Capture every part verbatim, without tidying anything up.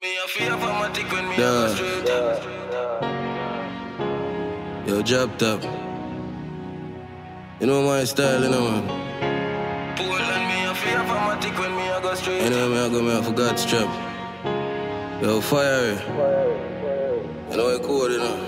Me a feel automatic when me go straight. Yo, drop top. You know my style, you know, man. Poland, me a feel automatic when me go straight. Anyway, me I go, me I forgot to strap. Yo, fire. You know I cool, you know.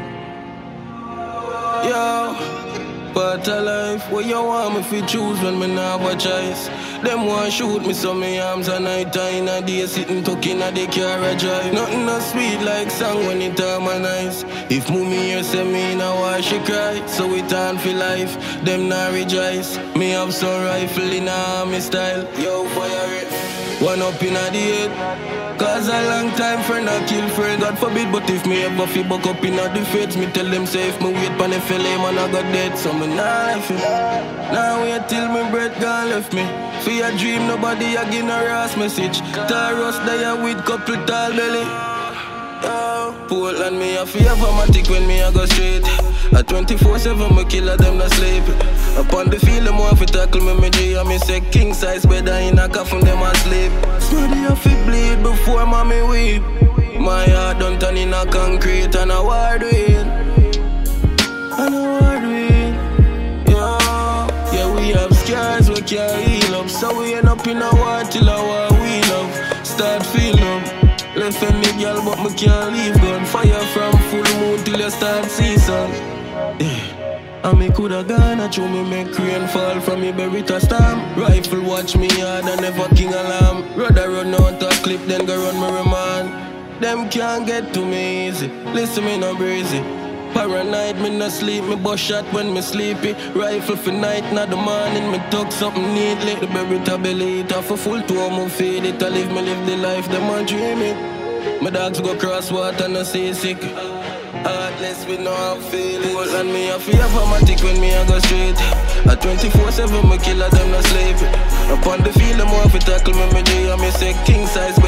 Yo, part of life, what you want me fi choose when me nah have a choice. Them want shoot me so me arms a night time a day sitting talking at the car a drive. Nothing no sweet like song when it harmonize. If mummy here say me now why she cry, so it on for life. Them nah rejoice. Me have some rifle in a army style. Yo, fire it. One up in a the head. Cause a long time friend a kill friend. God forbid, but if me ever fi buck up in a the feds, me tell them say if me wait pan the fella man I got dead. So me nah left him. Now wait till me breath gone left me. For your dream nobody a give no ass message. Taurus there with couple tall belly. Oh, Portland me a feel automatic when me a go straight. At twenty-four seven me killer them no sleep. Upon the field them want fi tackle me me G and me say king size better in a coffin them asleep. Smarty a fi bleed before mommy weep. My heart done turn in a concrete and a war doing. And a war doing. Yeah, yeah we have scars we can't heal up. So we end up in a war till a war we love. Start feel up. Left any girl but me can't leave gun. Fire from full moon till you start season. Yeah. And me coulda gone a show me make rain fall from me bury to storm. Rifle watch me hard and never king alarm. Rather run out a clip then go run my remand. Them can't get to me easy. Listen me no breezy. Paranoid me no sleep. Me bust shot when me sleepy. Rifle for night not the morning. Me tuck something neatly. The bury to belly it off a full two me feed it. I live me live the life them a dream it. My dogs go cross water no seasick. Heartless with no hard feelings. Portland me a feel automatic when me a go straight. At twenty-four seven me killer them no sleep. Upon the field them want fi tackle me me G and me say king size